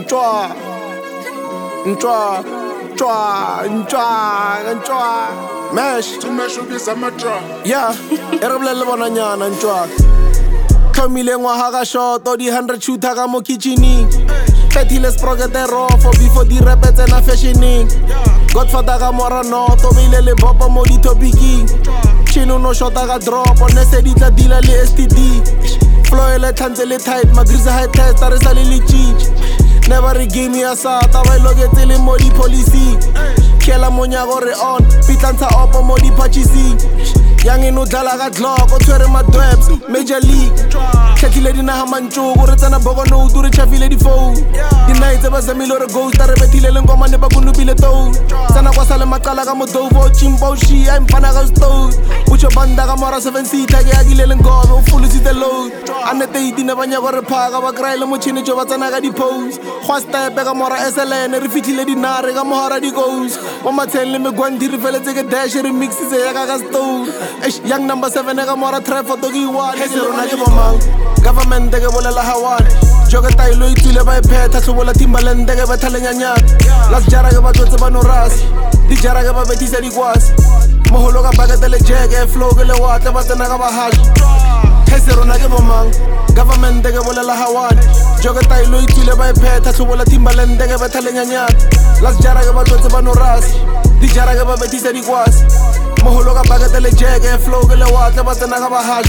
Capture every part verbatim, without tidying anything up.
ntwa ntwa ntwa ntwa ntwa mesh to mesh with a matra. yeah e re bolele bona nyana ntwa tlhomile ngwaga ka shoto di one hundred shooter ka mo kitchening thirty-le sprokete rofo before di repe tsena fashioning godfather ka mora noto beile le bopa mo ditopiking chino no shota ka dropo ne se di tla dila le S T D flow ele tlhantse le tight magrisa high test a re sa le le chichi never re game ya sata ba iloketse le mo di-policy kela monyako re on pitlantsha opo mo di-purchasing yang e no dlala ka tlhoko tshwere madwebs major league tlhetlhile dinaga mantšoko re tsena bokonoutu re tšhafile di-phone dinai tse ba zamile re ghosta re bethile le nkomane ba konopile tou tsena kwa sa le maqala ka modofo chimposhi a empana ka stone butšho banda ka mora seven seater ke akile le nkobe o folositse load a neteitine ba nyako re phaka ba kry-ile motšhini jo ba tsena ka di-pose gwa stepe ka mora sln re fitlhile dinare ka mogara di-gos mo matsheng le megwanti re feletse ke dash re mixitse yaka ka stone young number seven ka mora trefoto ke iwane ke rona ke bomang government ke bolela hawane joke tailo itswile ba e phetha tlhobola timbalente ke betha lenyanyana las jara ke batswetse ba norasi dijara ke ba bethisa dikwasi mogolo ka bakete le jeke flow ke lewatle ba tsena ka bahashi hese rona ke bomang government ke bolela hawane joke tailo itswile ba e phetha tlhobola timbalente ke betha lenyanyana las jara ke batswetse ba norasi dijara ke ba bethisa dikwasi mogolo ka bakete le jeke flow ke lewatle ba tsena ka bahashi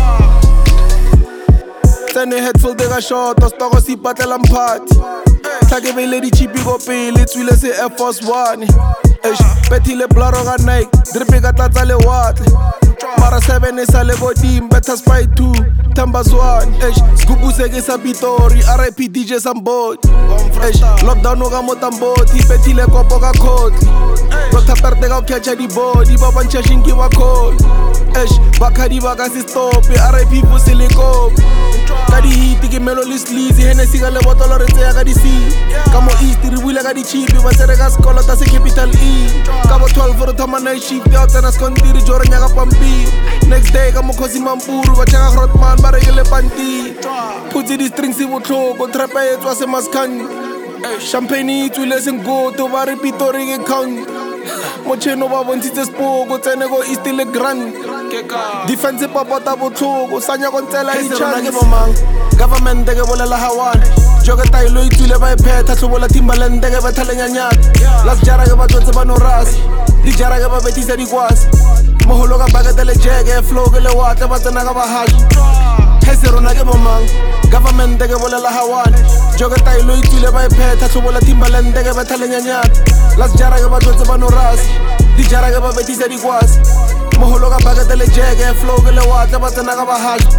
tsene headful de ka shoto stoko se ipatlela mphati tlhake beile di-chipi ko pele tswile se Air Force One esh bethile blaro ka nike dripe ka tlatsa lewatle mara seven e sa le kodimo betha spy two tambas one esh skubuse ke sa pitori R I P D J Samboti esh lockdown o ka mo tamboti bethile kopo ka khotli doctor perte ka o catcha di-body ba bantšhašing ke bakholi esh bakhadi ba ka se stope R I P foselekopi ka di-hiti ke melo le sleazy henesi ka lebotolo re tseya ka di-sea ka mo east re buile ka di-chipi ba tsere ka sekolota se capital E ka bo twelve re thoma night shift ya o tsena sekontiri jo re nyaka pampiri next day ka mokgosi mampuru ba cheka grotman ba rekele pantiri phutse di-strings botlhoko trepa e tswa semaskandi champagne e tswile sengoto ba re pitori ke count motšheno ba bontshitse spoko tsene ko east le grand defense papota botlhoko sa nyako ntsela di-chance bomang government ke bolela hawane joke tailo itswile ba e phetha tlhobola timbalente ke betha lenyanyana las jara ke batswetse ba norasi dijara ke ba bethisa dikwasi mogolo ka bakete le jeke flow ke lewatle ba tsena ka bahashi hese rona ke bomang government ke bolela hawane joke tailo itswile ba e phetha tlhobola timbalente ke betha lenyanyana las jara ke batswetse ba norasi dijara ke ba bethisa dikwasi mogolo ka bakete le jeke flow ke lewatle ba tsena ka bahashi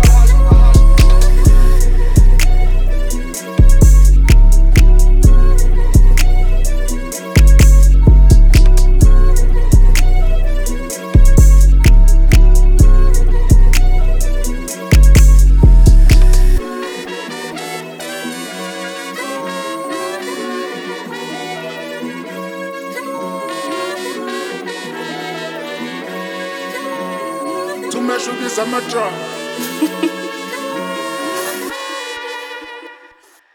To mesh with a matra.